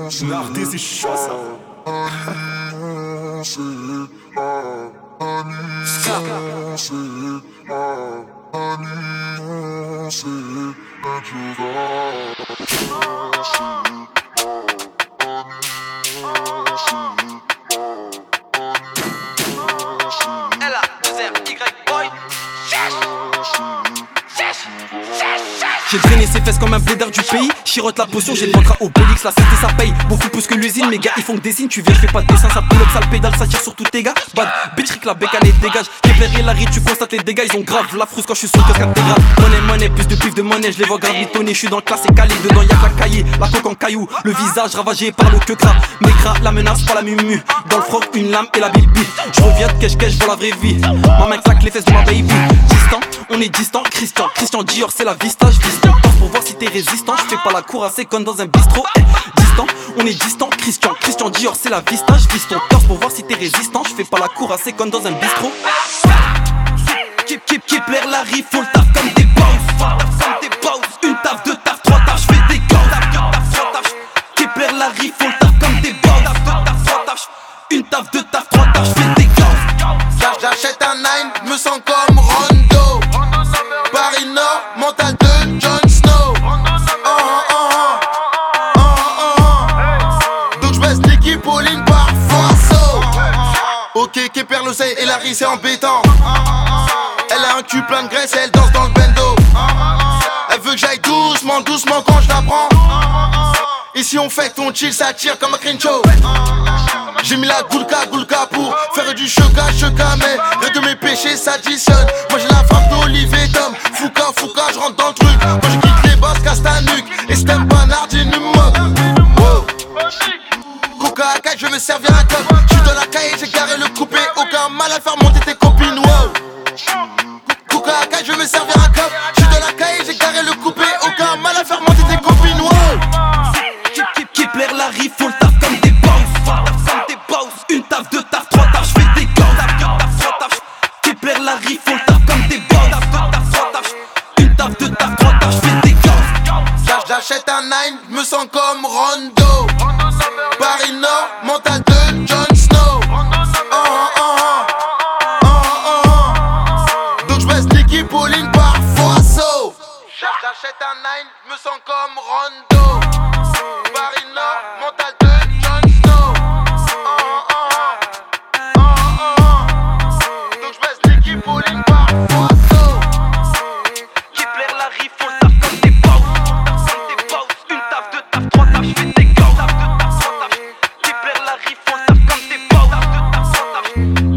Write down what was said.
Nardé, c'est chaud ça. J'ai drainé ses fesses comme un blédard du pays. Chirote la potion, j'ai le ventre à Obélix. La santé ça paye, beaucoup plus que l'usine. Mes gars ils font que des signes, tu viens je fais pas de dessin. Ça pull up, ça le pédale, ça tire sur tous tes gars. Bad bitch rick la bécane et dégage. Kepler et Larry, tu constates les dégâts. Ils ont grave la frousse quand je suis sur le casque intégral. Monnaie, plus de pif de monnaie. Je les vois gravitonner, je suis dans le classe et calé. Dedans y'a que la cahier, la coque en caillou. Le visage ravagé par le queue-cra. Mes gras, la menace, pas la mumu. Dans le froc, une lame et la bibi. Je reviens de cache-cache pour la vraie vie. Ma main claque les fesses de ma baby. Distant, on est distant. Christian Dior, c'est la vista. Je vise ton torse pour voir si t'es résistant. Je fais pas la cour assez conne dans un bistrot. Distant, on est distant. Christian Dior, c'est la vista. Je vise ton torse pour voir si t'es résistant. Je fais pas la cour assez conne dans un bistrot. Keep l'air la riff, faut le taf comme des boss. Une taf, deux taf, trois taf, je fais des gants. Keep l'air la riff, faut le taf comme des boss. Une taf, deux taf, trois taf, je fais des gants. J'achète un 9, me sens comme Rondo. Paris Nord, mental de Jon Snow. Donc j'baisse Nicky Pauline parfois so. Ok, Keper l'oseille et Larry c'est embêtant. Elle a un cul plein de graisse et elle danse dans le bendo. Elle veut que j'aille doucement quand je la prends. Ici on fait ton chill, ça tire comme un Crenshaw. J'ai mis la goulka pour faire du choca, mais rien de mes péchés s'additionne. Moi j'ai la frappe d'Olive et Tom. Fouca, je rentre dans le truc. Moi je quitte les boss, casse ta nuque. Et c'est un panard, j'ai une moque. Wow. Coca, je vais me servir un top. J'suis dans la caille, j'ai garé le coupé. Aucun mal à faire monter tes copines, wow. Coca, je vais me servir un cop. J'suis dans la caille, j'ai garé le coupé. Aucun mal à faire monter tes copines, wow. Keep l'air la riff, faut le taf comme des boss. Une taf, deux taf, trois taf, je fais des gants. Keep l'air la riff, faut le taf comme des boss. Une taf, deux taf, trois taf, je fais des gants. J'achète un 9, me sens comme Rondo. Paris Nord, mental de Jon Snow. Donc j'baisse Nicky Pauline parfois so. J'achète un 9, me sens comme Rondo. Paris Nord, mental de Jon Snow. Donc j'baisse Nicky Pauline parfois so. Keep l'air la riff, faut le taf comme des boss. Une taf, deux taf, trois taf, je fais des gants. Keep l'air la riff, faut le taf comme des boss.